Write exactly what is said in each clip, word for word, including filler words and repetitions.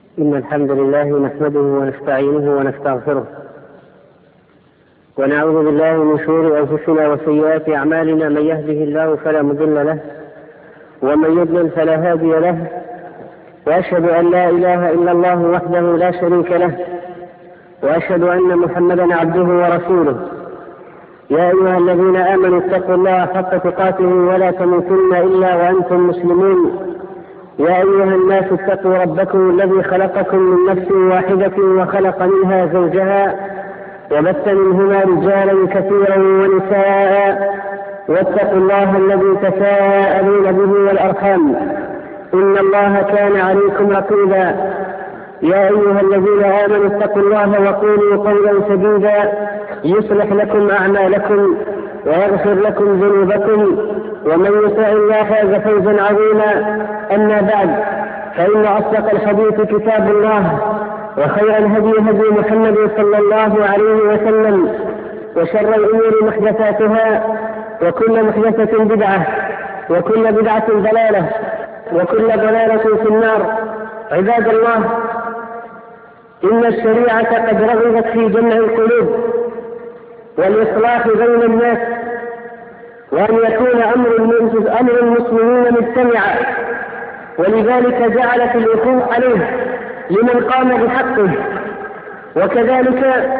إن الحمد لله نحمده ونستعينه ونستغفره ونعوذ بالله من شرور أنفسنا وسيئات أعمالنا، من يهده الله فلا مضل له ومن يضلل فلا هادي له، وأشهد أن لا إله إلا الله وحده لا شريك له، وأشهد أن محمدا عبده ورسوله. يا أيها الذين آمنوا اتقوا الله حق تقاته ولا تموتن إلا وأنتم مسلمون. يا أيها الناس اتقوا ربكم الذي خلقكم من نفس واحدة وخلق منها زوجها وبث منهما رجالا كثيرا ونساء، واتقوا الله الذي تساءلون به والأرحام، إن الله كان عليكم رقيبا. يا أيها الذين آمنوا اتقوا الله وقولوا قولا سديدا يصلح لكم أعمالكم ويغفر لكم ذنوبكم، ومن يطع الله فاز فوزا عظيما. أما بعد، فإن أصدق الحديث كتاب الله، وخير الهدي هدي محمد صلى الله عليه وسلم، وشر الأمور محدثاتها، وكل محدثة بدعة، وكل بدعة ضلالة، وكل ضلالة في النار. عباد الله، إن الشريعة قد رغبت في جمع القلوب والإصلاح بين الناس، وأن يكون أمر المسلمين مجتمعا، ولذلك جعلت الوقوف عليه لمن قام بحقه، وكذلك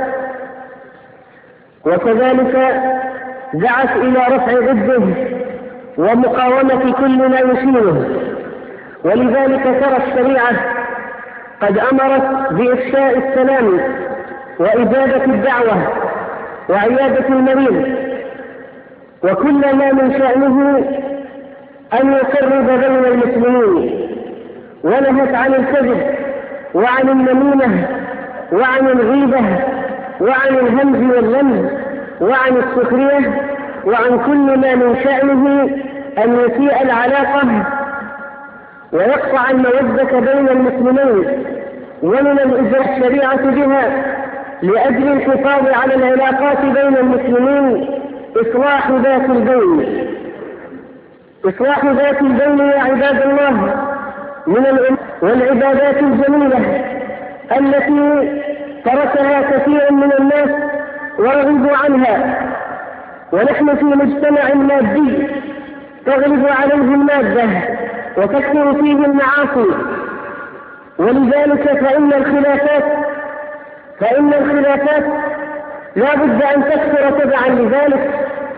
وكذلك دعت إلى رفع ضده ومقاومة كل ما يشينه. ولذلك ترى الشريعة قد أمرت بإفشاء السلام وإجابة الدعوة وعيادة المريض، وكل ما من شأنه أن يقرب بين المسلمين، ونهت عن الكذب وعن النميمة وعن الغيبة وعن الهمز واللمز وعن السخرية وعن كل ما من شأنه أن يسيء العلاقة ويقطع المودة بين المسلمين. ومن الإجراء الشريعة بها لأجل الحفاظ على العلاقات بين المسلمين إصلاح ذات البين. إصلاح ذات البين يا عباد الله من الأمور والعبادات الجميلة التي تركها كثير من الناس ورغبوا عنها. ونحن في مجتمع مادي تغلب عليه المادة وتكثر فيه المعاصي، ولذلك فإن الخلافات فإن الخلافات لا بد أن تكثر تبعا لذلك.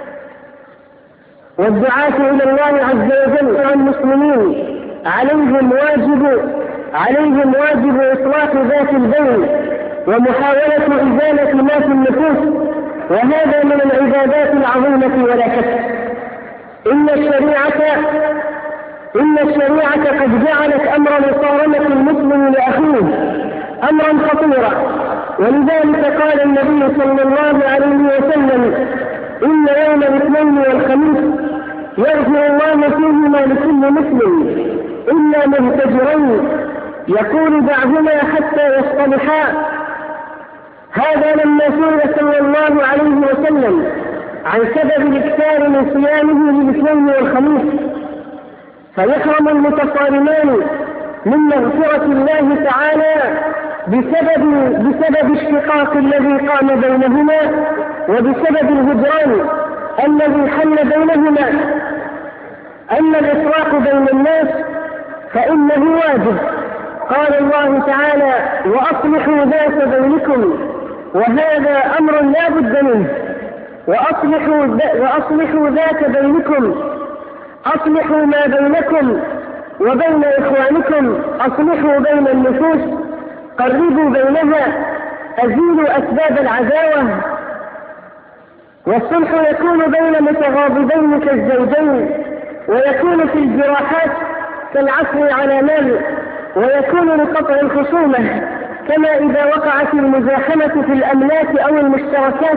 والدعاة إلى الله عز وجل والمسلمين عليهم واجب عليهم واجب إصلاح ذات البين ومحاولة إزالة ما في النفوس، وهذا من العبادات العظيمة ولا شك. إن الشريعة إن الشريعة قد جعلت أمر مصارمة المسلم لأخيه أمرا خطيرا، ولذلك قال النبي صلى الله عليه وسلم: إن يوم الاثنين والخميس يغفر الله فيهما لكل مسلم إلا مهتجرين يقول دعهما حتى يصطلحا. هذا لما سئل صلى الله عليه وسلم عن سبب الاكثار من صيامه للاثنين والخميس، فيحرم المتصارمان من مغفرة الله تعالى بسبب بسبب الشقاق الذي قام بينهما وبسبب الهجران الذي حل بينهما. أما الإفراق بين الناس فإنه واجب. قال الله تعالى: وأصلحوا ذات بينكم، وهذا أمر لا بد منه. وأصلحوا, وأصلحوا ذات بينكم، أصلحوا ما بينكم وبين إخوانكم، أصلحوا بين النفوس، قربوا بينها، أزيلوا أسباب العداوة. والصلح يكون بين متغاضبين كالزوجين، ويكون في الجراحات كالعفو على مال، ويكون لقطع الخصومة كما إذا وقعت المزاحمة في الأملاك أو المشتركات.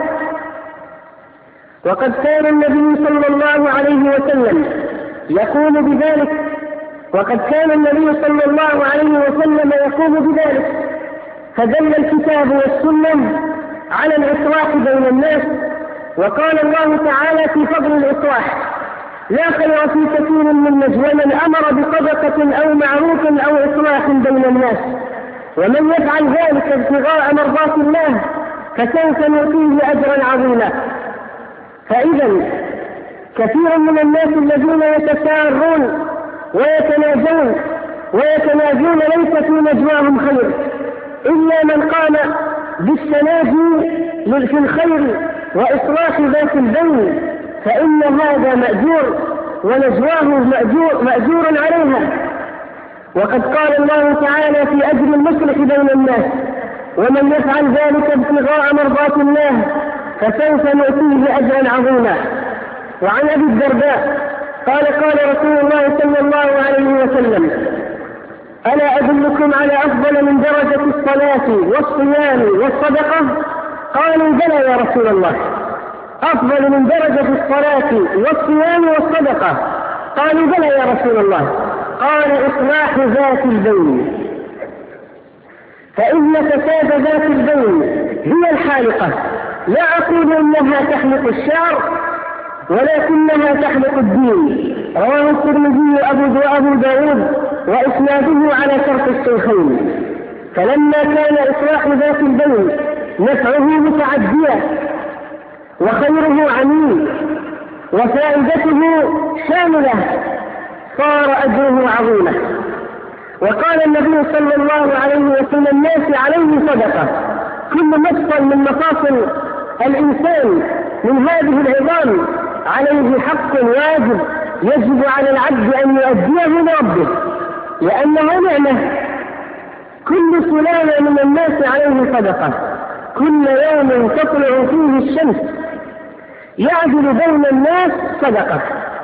وقد كان النبي صلى الله عليه وسلم يقول بذلك وقد كان النبي صلى الله عليه وسلم يقول بذلك فدل الكتاب والسنة على الإصلاح بين الناس. وقال الله تعالى في فضل الإصلاح: لا خير في كثير من نجوى من أمر بصدقة أو معروف أو إصلاح بين الناس. ومن يفعل ذلك ابتغاء مرضات الله فسوف نؤتيه أجرا عظيما. فإذا كثير من الناس الذين يتسارون ويتناجون ويتناجون ليس في نجواهم خير، إلا من قام بالتناجي في الخير وإصلاح ذات البين، فإن هذا مأجور ونجواه مأجور, مأجور عليها. وقد قال الله تعالى في أجر المصلح بين الناس: ومن يفعل ذلك ابتغاء مرضات الله فسوف نؤتيه أجرا عظيما. وعن أبي الدرداء قال قال رسول الله صلى الله عليه وسلم: ألا أدلكم على أفضل من درجة الصلاة والصيام والصدقة؟ قالوا: بلى يا رسول الله. أفضل من درجة الصلاة والصيام والصدقة؟ قالوا: بلى يا رسول الله. قال: إصلاح ذات البين، فإن فساد ذات البين هي الحالقة. لا أقول إنها تحلق الشعر ولكنها تحلق الدين. رواه الترمذي وأبو داود وإسناده على شرط الشيخين. فلما كان إصلاح ذات البين نفعه متعديا وخيره عميم وفائدته شاملة صار أجره عظيما. وقال النبي صلى الله عليه وسلم: الناس عليه صدقة. كل مفصل من مفاصل الإنسان من هذه العظام عليه حق واجب يجب على العبد أن يؤديه لربه، لأنها نعمة. كل سلالة من الناس عليه صدقة، كل يوم تطلع فيه الشمس يعدل بين الناس صدقة.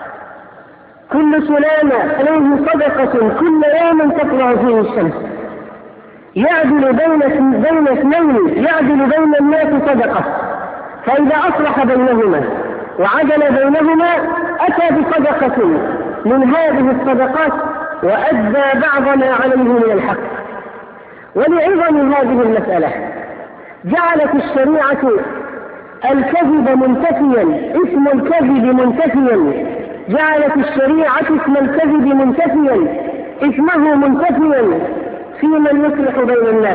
كل سلالة عليه صدقة كل يوم تطلع فيه الشمس يعدل بين بين اثنين يعدل بين الناس صدقة. فإذا أصلح بينهما وعدل بينهما أتى بصدقة من هذه الصدقات وأدى بعض ما عليه من الحق. ولعظم هذه المسألة جعلت الشريعة الكذب منتفيا، اسم الكذب منتفيا، جعلت الشريعة اسم الكذب منتفيا، اسمه منتفيا في من يصلح بين الناس.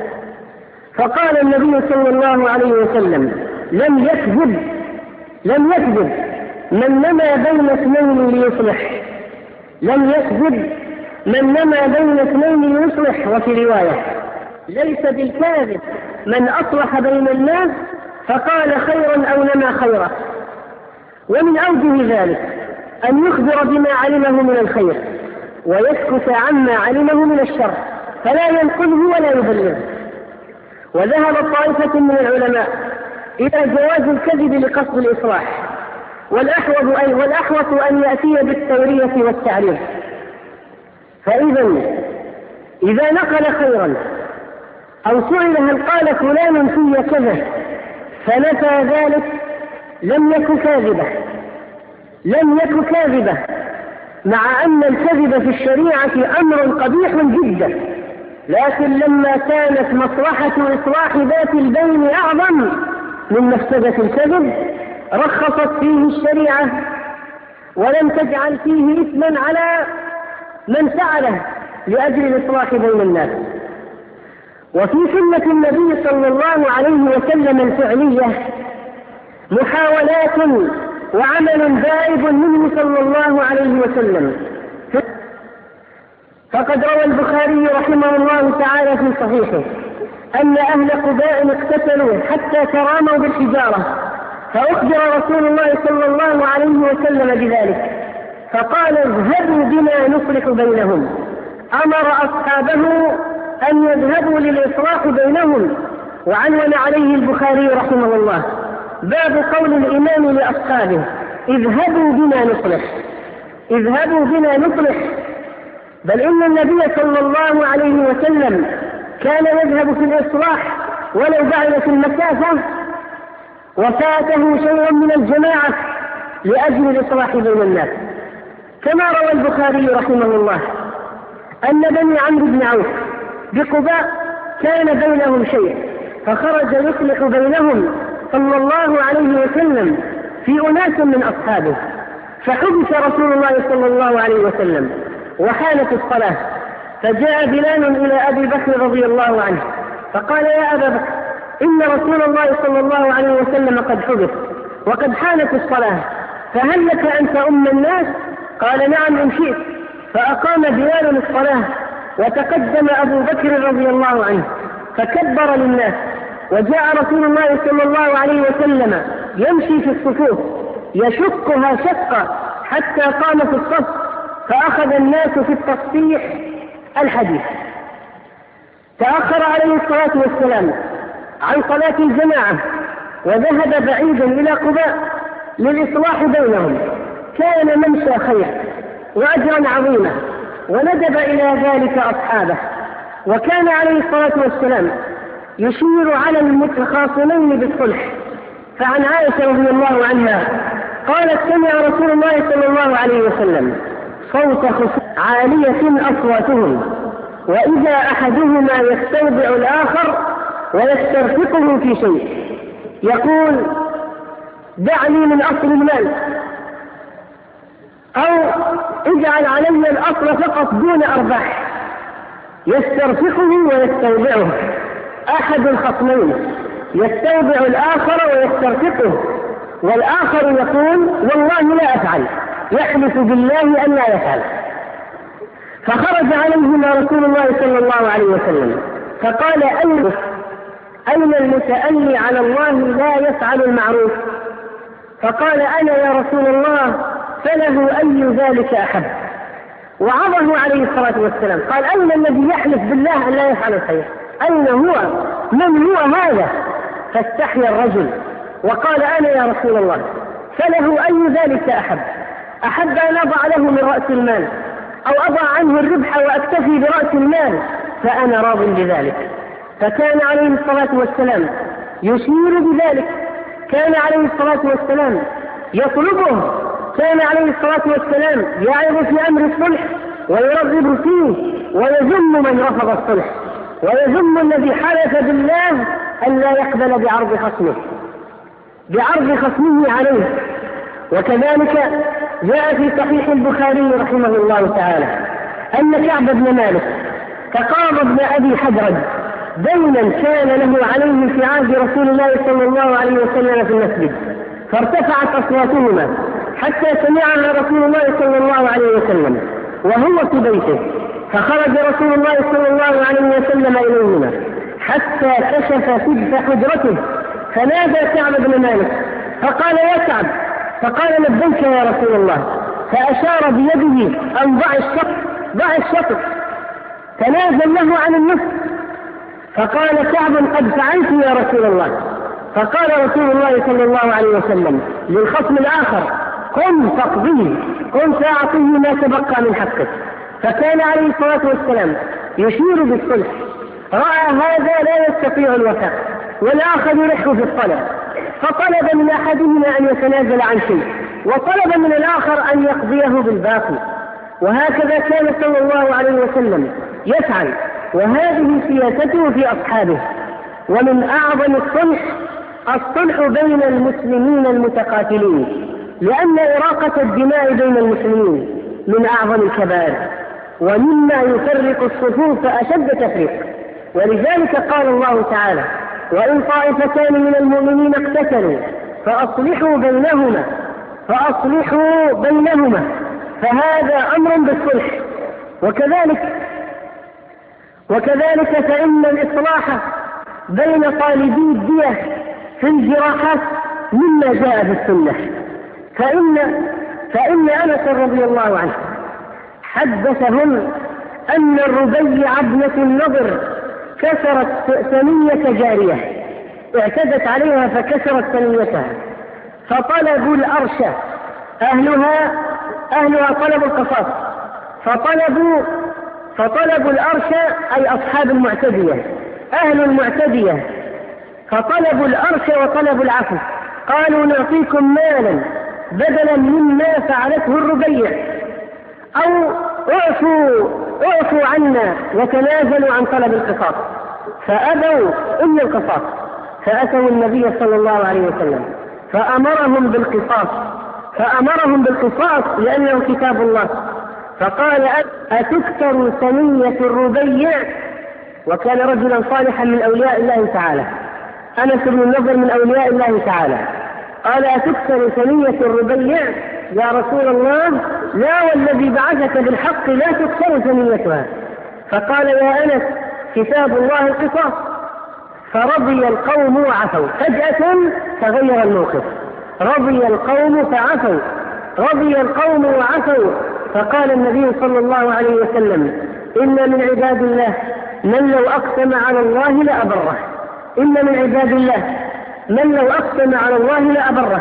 فقال النبي صلى الله عليه وسلم: لم يكذب لم يكذب من نما بين اثنين ليصلح. لم يكذب من نما بين اثنين ليصلح. وفي رواية: ليس بالكاذب من أصلح بين الناس فقال خيرا أو نما خيرا. ومن أوجه ذلك أن يخبر بما علمه من الخير ويسكت عما علمه من الشر، فلا ينقله ولا يبلغه. وذهب طائفة من العلماء إلى جواز الكذب لقصد الإصلاح، والأحوط أي والأحوط أن يأتي بالتورية والتعريف. فإذا إذا نقل خيرا أو سئل هل قال فلان في كذا فنفى ذلك لم يكن كاذبا لم يكن كاذبا مع أن الكذب في الشريعة أمر قبيح جدا، لكن لما كانت مصلحة إصلاح ذات البين أعظم من مفسدة الكذب رخصت فيه الشريعة ولم تجعل فيه إثما على من فعله لأجل الإصلاح بين الناس. وفي سنة النبي صلى الله عليه وسلم الفعلية محاولات وعمل دائب منه صلى الله عليه وسلم. فقد روى البخاري رحمه الله تعالى في صحيحه أن أهل قباء اقتتلوا حتى تراموا بالحجارة، فأخبر رسول الله صلى الله عليه وسلم بذلك فقال: اذهبوا بنا نصلح بينهم. أمر أصحابه أن يذهبوا للإصلاح بينهم. وعنون عليه البخاري رحمه الله باب قول الإمام لأصحابه: اذهبوا بنا نصلح. اذهبوا بنا نصلح. بل إن النبي صلى الله عليه وسلم كان يذهب في الإصلاح ولو بعدت المسافة وفاته شيء من الجماعة لأجل الإصلاح بين الناس. كما روى البخاري رحمه الله أن بني عمرو بن عوف بقباء كان بينهم شيء فخرج يصلح بينهم صلى الله عليه وسلم في أناس من أصحابه، فحبس رسول الله صلى الله عليه وسلم وحانت الصلاة، فجاء بلال إلى أبي بكر رضي الله عنه فقال: يا أبا بكر، إن رسول الله صلى الله عليه وسلم قد حدث وقد حانت الصلاة، فهل لك أن تؤم الناس؟ قال: نعم إن شئت. فأقام بلال الصلاة، وتقدم أبو بكر رضي الله عنه فكبر للناس، وجاء رسول الله صلى الله عليه وسلم يمشي في الصفوف يشقها شقا حتى قام في الصف، فأخذ الناس في التصفيح الحديث. تأخر عليه الصلاة والسلام عن صلاة الجماعة وذهب بعيدا إلى قباء للإصلاح بينهم، كان ممشى خير وأجرا عظيما، وندب إلى ذلك أصحابه. وكان عليه الصلاة والسلام يشير على المتخاصمين بالصلح. فعن عائشة رضي الله عنها قالت: سمع رسول الله صلى الله عليه وسلم صوت خصوم عالية أصواتهم، وإذا أحدهما يستودع الآخر ويسترفقه في شيء يقول: دعني من أصل المال، أو اجعل علي الأصل فقط دون أرباح. يسترفقه ويستودعه، أحد الخصمين يستودع الآخر ويسترفقه، والآخر يقول: والله لا أفعل، يحلف بالله أن لا يفعل. فخرج عليهما رسول الله صلى الله عليه وسلم فقال: أين أين المتألي على الله لا يفعل المعروف؟ فقال: أنا يا رسول الله، فله أي ذلك أحب. وعظه عليه الصلاة والسلام قال: أين الذي يحلف بالله أن لا يفعل الخير؟ أين هو؟ من هو هذا؟ فاستحيا الرجل وقال: أنا يا رسول الله، فله أي ذلك أحب؟ أحب أن أضع له من رأس المال أو أضع عنه الربح وأكتفي برأس المال، فأنا راض بذلك. فكان عليه الصلاة والسلام يشير بذلك، كان عليه الصلاة والسلام يطلبه، كان عليه الصلاة والسلام يعظ في أمر الصلح ويرغب فيه، ويذم من رفض الصلح، ويذم الذي حلف بالله أن لا يقبل بعرض خصمه بعرض خصمه عليه. وكذلك جاء في صحيح البخاري رحمه الله تعالى أن كعب بن مالك تقاضى ابن أبي حدرج دينا كان له عليه في عهد رسول الله صلى الله عليه وسلم في المسجد، فارتفعت أصواتهما حتى سمعها رسول الله صلى الله عليه وسلم وهو في بيته، فخرج رسول الله صلى الله عليه وسلم إليهما حتى كشف سجف حجرته، فنادى كعب بن مالك فقال: يا كعب. فقال: لبيك يا رسول الله. فأشار بيده أن ضع الشق ضع الشق تنازل له عن النصف. فقال كعب: قد فعلت يا رسول الله. فقال رسول الله صلى الله عليه وسلم للخصم الآخر: قم فاقضيه، قم فاعطيه ما تبقى من حقك. فكان عليه الصلاة والسلام يشير بالصلح. رأى هذا لا يستطيع الوفاء والآخر يلح في الطلب، فطلب من أحدهما أن يتنازل عن شيء، وطلب من الآخر أن يقضيه بالباقي. وهكذا كان صلى الله عليه وسلم يفعل، وهذه سياسته في أصحابه. ومن أعظم الصلح الصلح بين المسلمين المتقاتلين، لأن إراقة الدماء بين المسلمين من أعظم الكبائر ومما يفرق الصفوف أشد تفريق. ولذلك قال الله تعالى: وإن طائفتان من المؤمنين اقتتلوا فأصلحوا بينهما فأصلحوا بينهما فهذا أمر بالصلح. وكذلك وكذلك فإن الإصلاح بين طالبي الدية في الجراحات مما جاء في السنة. فإن فإن أنس رضي الله عنه حدثهم أن الربيع ابنة النضر كسرت ثنية جارية، اعتدت عليها فكسرت ثنيتها، فطلبوا الأرش أهلها أهلها طلبوا القصاص، فطلبوا فطلبوا الأرش أي أصحاب المعتدية أهل المعتدية، فطلبوا الأرش وطلبوا العفو، قالوا: نعطيكم مالا بدلا مما فعلته الربيع، أو اعفوا اعفوا عنا وتنازلوا عن طلب القصاص. فأبوا إلا القصاص، فأتوا النبي صلى الله عليه وسلم فأمرهم بالقصاص فأمرهم بالقصاص لأنه كتاب الله، فقال أتكثر ثنية الربيع، وكان رجلا صالحا من أولياء الله تعالى، أنس بن النضر من أولياء الله تعالى، قال أتكثر ثنية الربيع يا رسول الله؟ لا والذي بعثك بالحق لا تكثر ثنيتها. فقال يا أنس كتاب الله القصاص. فرضي القوم وعفوا، فجأة تغير الموقف، رضي القوم فعفوا، رضي القوم وعفوا. فقال النبي صلى الله عليه وسلم إن من عباد الله من لو أقسم على الله لأبره، إن من عباد الله من لو أقسم على الله لأبره.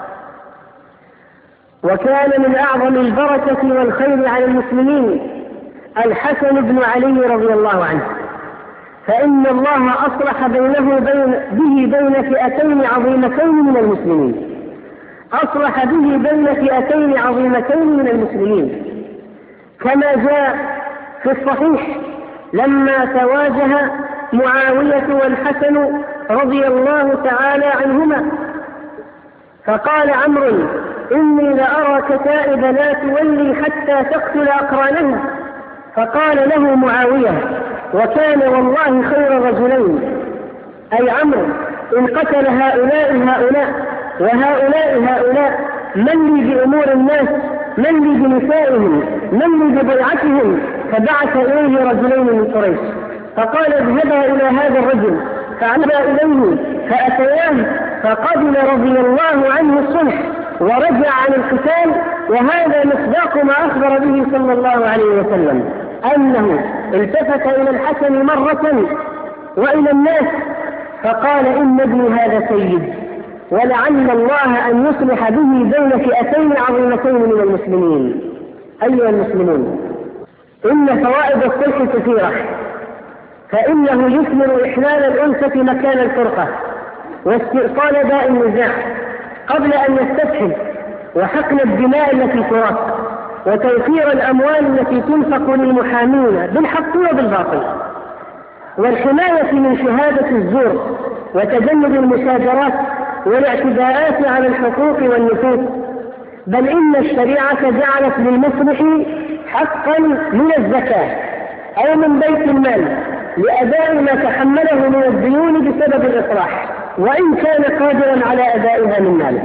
وكان من أعظم البركة والخير على المسلمين الحسن بن علي رضي الله عنه، فإن الله أصلح بينه بين به بين فئتين عظيمتين من المسلمين، أصلح به بين فئتين عظيمتين من المسلمين، كما جاء في الصحيح لما تواجه معاوية والحسن رضي الله تعالى عنهما، فقال عمرو إني لأراك تائب لا تولي حتى تقتل أقرانه. فقال له معاوية وكان والله خير رجلين، أي عمرو إن قتل هؤلاء هؤلاء وهؤلاء هؤلاء من لي بأمور الناس، من لي بنسائهم، من لي ببيعتهم. فبعث إليه رجلين من قريش فقال اذهبا إلى هذا الرجل، فعمدا إليه فأتياه فقبل رضي الله عنه الصلح ورجع عن القتال. وهذا مصداق ما أخبر به صلى الله عليه وسلم أنه التفت إلى الحسن مرة وإلى الناس فقال إن ابني هذا سيد، ولعل الله أن يصلح به بين فئتين عظيمتين من المسلمين. أيها المسلمون، إن فوائد الصلح كثيرة، فإنه يثمر إحلال الأنثى مكان الفرقة واستئصال داء النزاع قبل أن يستفحل، وحقن الدماء التي تراق، وتوفير الأموال التي تنفق للمحامين بالحق وبالباطل، والحماية من شهادة الزور، وتجنب المشاجرات والاعتداءات على الحقوق والنفوذ. بل إن الشريعة جعلت للمصلح حقا من الزكاة أو من بيت المال لأداء ما تحمله من الديون بسبب الإصلاح، وإن كان قادرا على أدائها من ماله.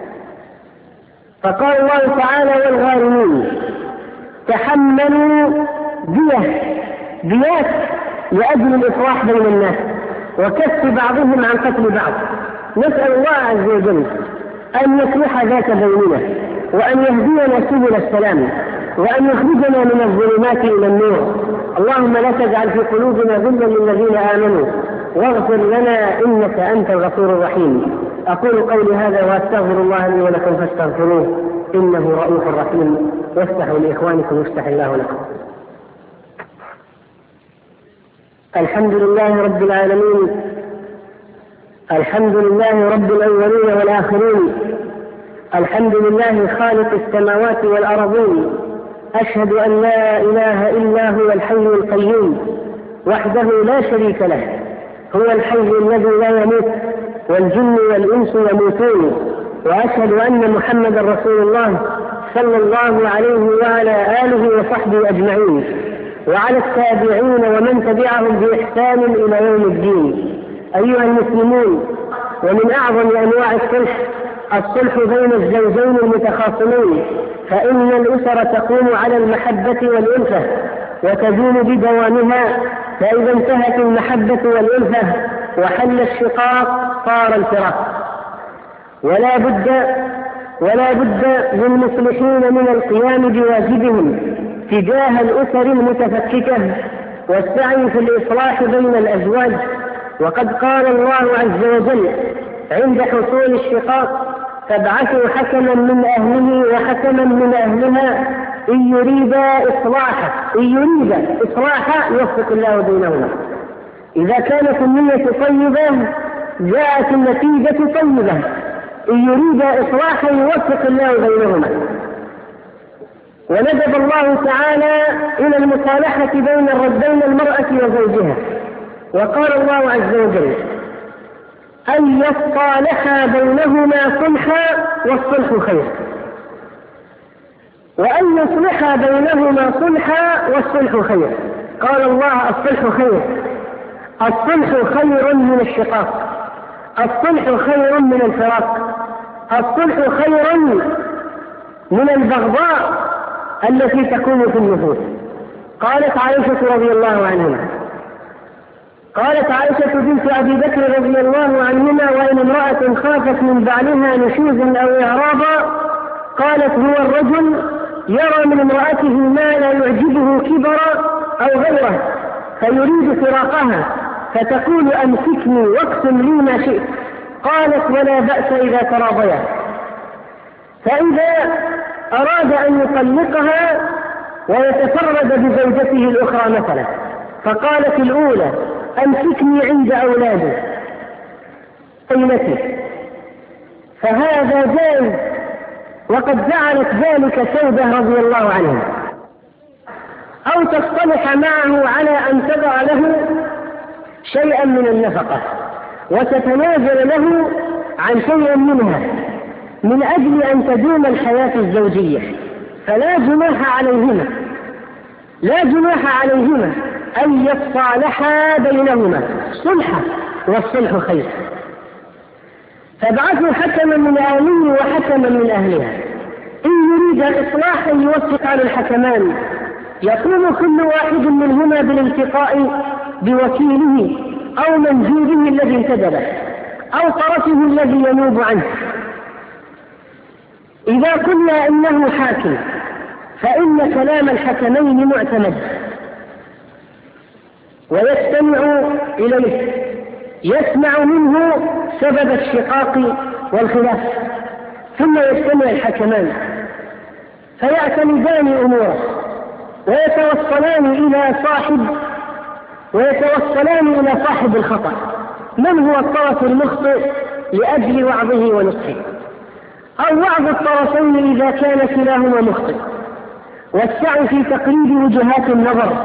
فقال الله تعالى والغارمين تحملوا دية ديات لأجل الإصلاح بين الناس وكف بعضهم عن قتل بعض. نسأل الله عز وجل أن يصلح ذات بيننا، وأن يهدينا سبل السلام، وأن يخرجنا من الظلمات إلى النور. اللهم لا تجعل في قلوبنا غلا للذين آمنوا واغفر لنا إنك أنت الغفور الرحيم. أقول قولي هذا وأستغفر الله لي ولكم فاستغفروه إنه رؤوف رحيم. وافتحوا لإخوانكم يفتح الله لكم. الحمد لله رب العالمين، الحمد لله رب الأولين والآخرين، الحمد لله خالق السماوات والأرضين. أشهد أن لا إله إلا هو الحي القيوم وحده لا شريك له، هو الحي الذي لا يموت والجن والإنس يموتون. وأشهد أن محمدا رسول الله صلى الله عليه وعلى آله وصحبه أجمعين، وعلى التابعين ومن تبعهم بإحسان إلى يوم الدين. أيها المسلمون، ومن أعظم أنواع الصلح الصلح بين الزوجين المتخاصمين، فإن الأسر تقوم على المحبة والألفة وتدوم بدوامها، فإذا انتهت المحبة والألفة وحل الشقاق صار الفراق. ولا بد ولا بد للمصلحين من القيام بواجبهم تجاه الأسر المتفككة والسعي في الإصلاح بين الأزواج. وقد قال الله عز وجل عند حصول الشقاق فابعثوا حكما من أهله وحكما من أهلها إن يريدا إصلاحا إن يريدا إصلاحا يوفق الله بينهما. إذا كانت النية طيبة جاءت النتيجة طيبة، إن يريدا إصلاحا يوفق الله بينهما. وندب الله تعالى إلى المصالحة بين الربين المرأة وزوجها، وقال الله عز وجل أن يصالحا بينهما صلحا والصلح خير. وأن يصلح بينهما صلحا والصلح خير. قال الله الصلح خير، الصلح خير من الشقاق، الصلح خير من الفراق، الصلح خير من البغضاء التي تكون في النفوس. قالت عائشة رضي الله عنها قالت عائشة بنت أبي بكر رضي الله عنهما: وإن امرأة خافت من بعلها نشوزا أو إعراضا قالت: هو الرجل يرى من امرأته ما لا يعجبه كبرا أو غيره فيريد فراقها فتقول: أمسكني واقسم لي ما شئت. قالت: ولا بأس إذا تراضيا. فإذا أراد أن يطلقها ويتفرد بزوجته الأخرى مثلا، فقالت الأولى: أمسكني عند أولادي قيمتي، فهذا جائز، وقد جعلت ذلك سودة رضي الله عنها. أو تصطلح معه على أن تضع له شيئا من النفقة وتتنازل له عن شيء منها من أجل أن تدوم الحياة الزوجية، فلا جناح عليهما لا جناح عليهما أن يتصالحا بينهما صلحا، والصلح خير. فابعثوا حكما من أهله وحكما من أهلها إن يريد إصلاحا يوفق على الحكمان، يقوم كل واحد منهما بالالتقاء بوكيله أو منجوده الذي انتدبه أو طرفه الذي ينوب عنه. إذا قلنا إنه حاكم فإن كلام الحكمين معتمد ويستمع إليه، يسمع منه سبب الشقاق والخلاف، ثم يجتمع الحكمان فيعتمدان أموره ويتوصلان إلى صاحب ويتوصلان إلى صاحب الخطأ، من هو الطرف المخطئ لأجل وعظه ونصحه، أو وعظ الطرفين إذا كان كلاهما مخطئ، والسعي في تقليد وجهات النظر.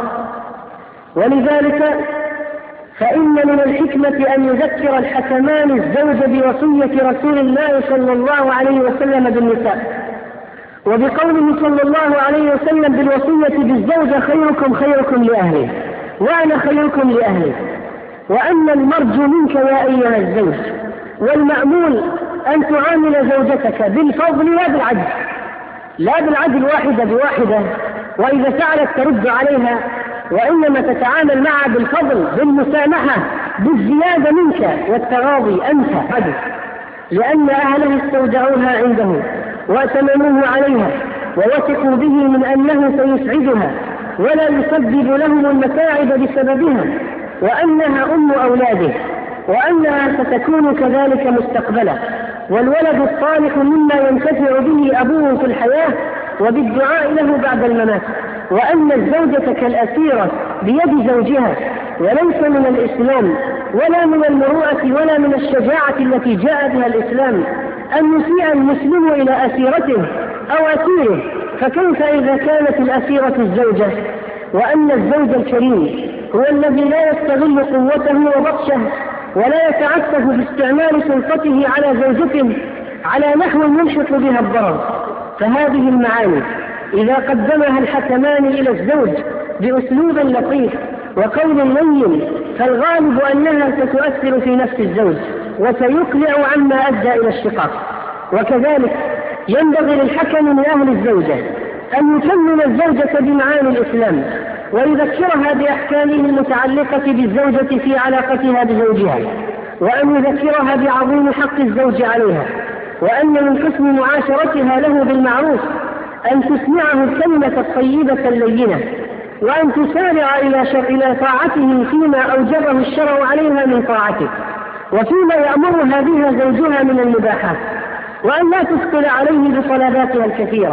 ولذلك فإن من الحكمة أن يذكر الحكمان الزوج بوصية رسول الله صلى الله عليه وسلم بالنساء، وبقوله صلى الله عليه وسلم بالوصية بالزوجة: خيركم خيركم لأهله وأنا خيركم لأهلي، وأن المرجو منك يا أيها الزوج والمأمول أن تعامل زوجتك بالفضل لا بالعدل، لا بالعدل واحدة بواحدة وإذا فعلت ترد عليها، وإنما تتعامل معها بالفضل بالمسامحة بالزيادة منك والتراضي أنت عدل، لأن أهله استودعوها عنده وأتمنوه عليها ووثقوا به من أنه سيسعدها ولا يسبب لهم المتاعب بسببها، وأنها أم أولاده، وأنها ستكون كذلك مستقبلا، والولد الصالح مما ينتفع به أبوه في الحياة وبالدعاء له بعد الممات، وأن الزوجة كالأسيرة بيد زوجها، وليس من الإسلام ولا من المروءة ولا من الشجاعة التي جاء بها الإسلام أن يسيء المسلم إلى أسيرته أو أسيره، فكيف إذا كانت الأسيرة الزوجة؟ وأن الزوج الكريم هو الذي لا يستغل قوته وبطشه ولا يتعسف باستعمال سلطته على زوجته على نحو يلحق بها الضرر. فهذه المعاني إذا قدمها الحكمان إلى الزوج بأسلوب لطيف وقول لين فالغالب أنها ستؤثر في نفس الزوج وسيقلع عما أدى إلى الشقاق. وكذلك ينبغي للحكم من أهل الزوجة أن يكمل الزوجة بمعاني الإسلام ويذكرها بأحكامه المتعلقة بالزوجة في علاقتها بزوجها، وأن يذكرها بعظيم حق الزوج عليها، وأن من حسن معاشرتها له بالمعروف أن تسمعه الكلمة الطيبة اللينة، وأن تسارع إلى شر إلى طاعته فيما أوجبه الشرع عليها من طاعته وفيما يأمرها بها زوجها من المباحات، وأن لا تثقل عليه بطلباتها الكثيرة،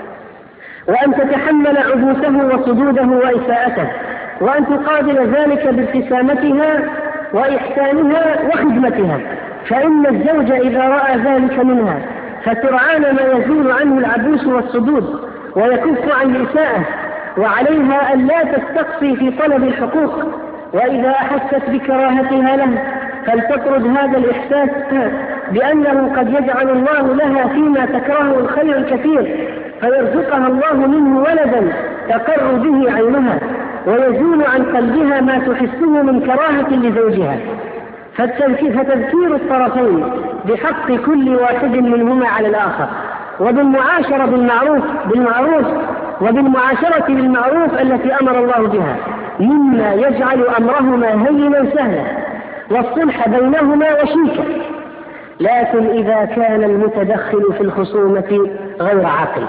وأن تتحمل عبوسه وصدوده وإساءته، وأن تقابل ذلك بابتسامتها وإحسانها وخدمتها، فإن الزوج إذا رأى ذلك منها فسرعان ما يزول عنه العبوس والصدود ويكف عن الإساءة، وعليها أن لا تستقصي في طلب الحقوق، وإذا أحست بكراهتها له فلتطرد هذا الإحساس بأنه قد يجعل الله لها فيما تكرهه الخير الكثير، فيرزقها الله منه ولدا تقر به عينها ويزول عن قلبها ما تحسه من كراهة لزوجها. فتذكير الطرفين بحق كل واحد منهما على الآخر، وبالمعاشرة بالمعروف بالمعروف وبالمعاشرة بالمعروف التي أمر الله بها، مما يجعل أمرهما هينا سهلا والصلح بينهما وشيكا. لكن إذا كان المتدخل في الخصومة غير عاقل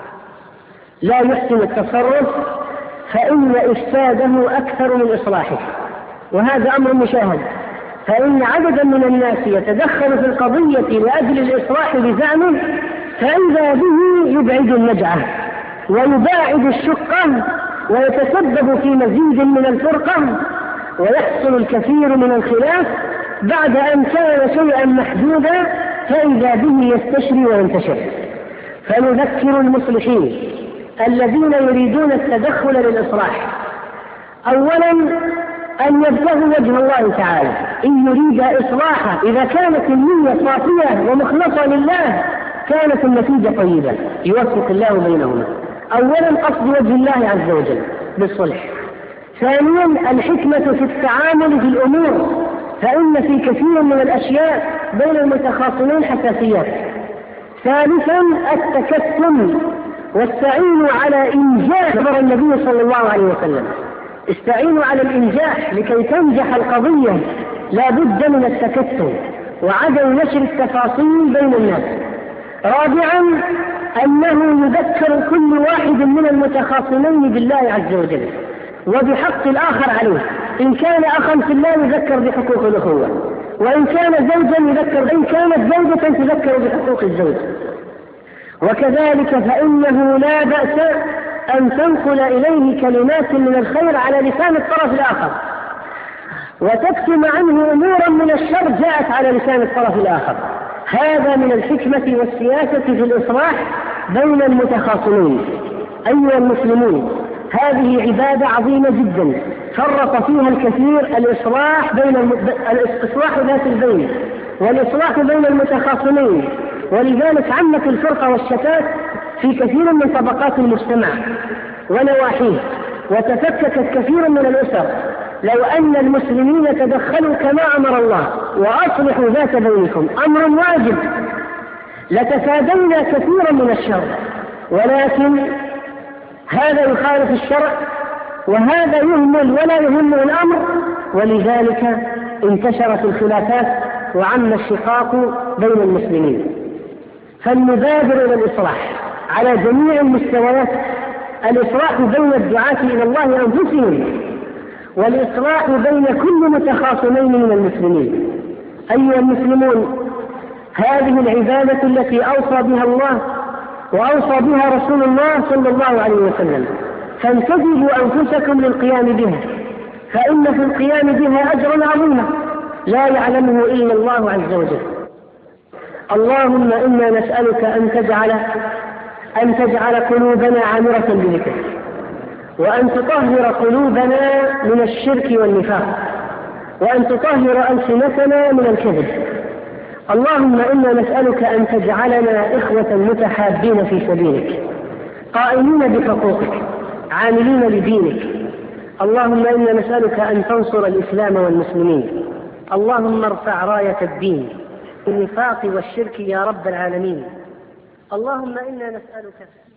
لا يحسن التصرف فإن إفساده أكثر من إصلاحه، وهذا أمر مشاهد. فإن عددا من الناس يتدخل في القضية لأجل الإصلاح بزعمه، فإذا به يبعد النجعة ويباعد الشقة ويتسبب في مزيد من الفرقة ويحصل الكثير من الخلاف بعد أن كان شيئا محدودا، فإذا به يستشري وينتشر. فنذكر المصلحين الذين يريدون التدخل للإصلاح أولا أن يبتغوا وجه الله تعالى إن يريد إصلاحا. إذا كانت النية صافية ومخلصة لله كانت النتيجة طيبة، يوفق الله بينهما. أولا قصد وجه الله عز وجل بالصلح. ثانيا الحكمة في التعامل في الأمور، فإن في كثير من الأشياء بين المتخاصمين حساسيات. ثالثا التكتم، واستعينوا على إنجاح خبر النبي صلى الله عليه وسلم، استعينوا على الإنجاح لكي تنجح القضية. لا بد من التكتم وعدم نشر التفاصيل بين الناس. رابعا أنه يذكر كل واحد من المتخاصمين بالله عز وجل وبحق الآخر عليه. إن كان أخا في الله يذكر بحقوق الأخوة، وإن كان زوجا يذكر، إن كانت زوجة تذكر بحقوق الزوج. وكذلك فإنه لا بأس أن تنقل إليه كلمات من الخير على لسان الطرف الآخر، وتكتم عنه أمورا من الشر جاءت على لسان الطرف الآخر. هذا من الحكمة والسياسة في الإصلاح بين المتخاصمين. أيها المسلمون، هذه عبادة عظيمة جدا فرط فيها الكثير، الإصلاح بين الم... الإصلاح ذات البين والإصلاح بين المتخاصمين. ولذلك عمت الفرقة والشتات في كثير من طبقات المجتمع ونواحيه، وتفككت كثير من الأسر. لو أن المسلمين تدخلوا كما أمر الله وأصلحوا ذات بينكم، أمر واجب، لتفادينا كثيرا من الشر. ولكن هذا يخالف الشرع وهذا يهمل ولا يهمه الأمر، ولذلك انتشرت الخلافات وعم الشقاق بين المسلمين. فلنبادر إلى الإصلاح على جميع المستويات، الإصلاح بين الدعاة إلى الله أنفسهم، والإصلاح بين كل متخاصمين من المسلمين. أيها المسلمون، هذه العبادة التي أوصى بها الله وأوصى بها رسول الله صلى الله عليه وسلم، فانتجبوا أنفسكم للقيام بها، فإن في القيام بها أجرا عظيما لا يعلمه إلا الله عز وجل. اللهم إنا نسألك أن تجعل أن تجعل قلوبنا عامرة بذكرك، وأن تطهر قلوبنا من الشرك والنفاق، وأن تطهر ألسنتنا من الكذب. اللهم إنا نسألك أن تجعلنا إخوة متحابين في سبيلك، قائمين بحقوقك، عاملين لدينك. اللهم إنا نسألك أن تنصر الإسلام والمسلمين. اللهم ارفع راية الدين النفاق والشرك يا رب العالمين. اللهم إنا نسألك